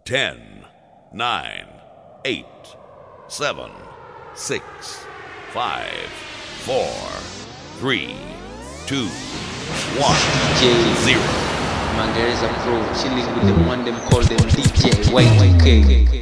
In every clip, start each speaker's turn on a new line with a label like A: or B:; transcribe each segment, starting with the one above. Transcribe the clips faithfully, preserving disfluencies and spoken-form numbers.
A: ten, nine, eight, seven, six, five, four, three, two, one, zero.
B: Man, there is a pro chilling with them one, them call them D J Y two K.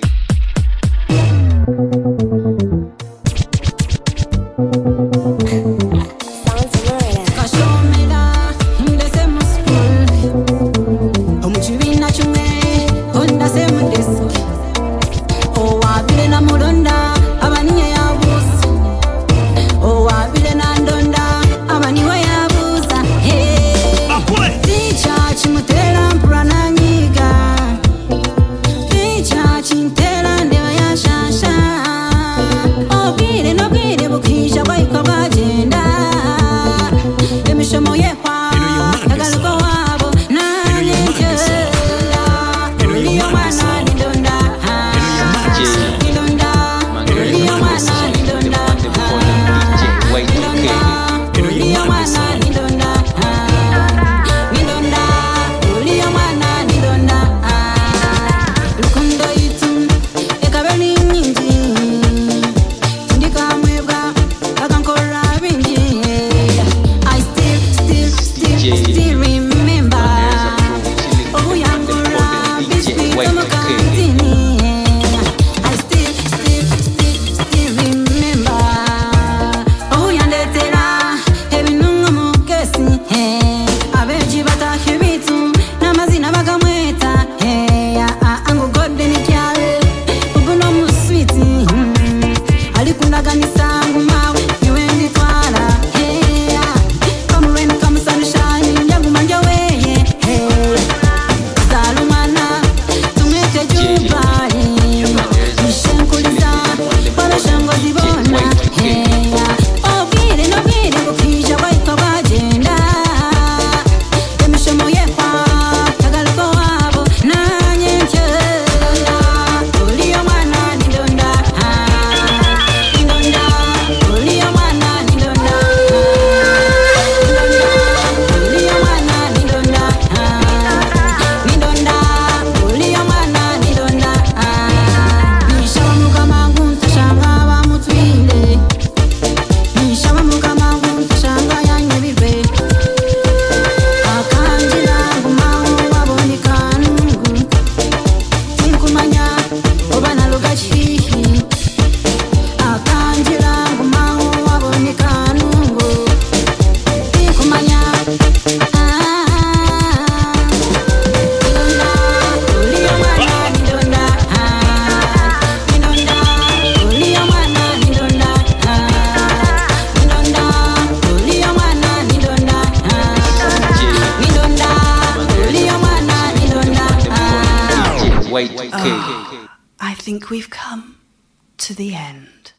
C: Uh, I think we've come to the end.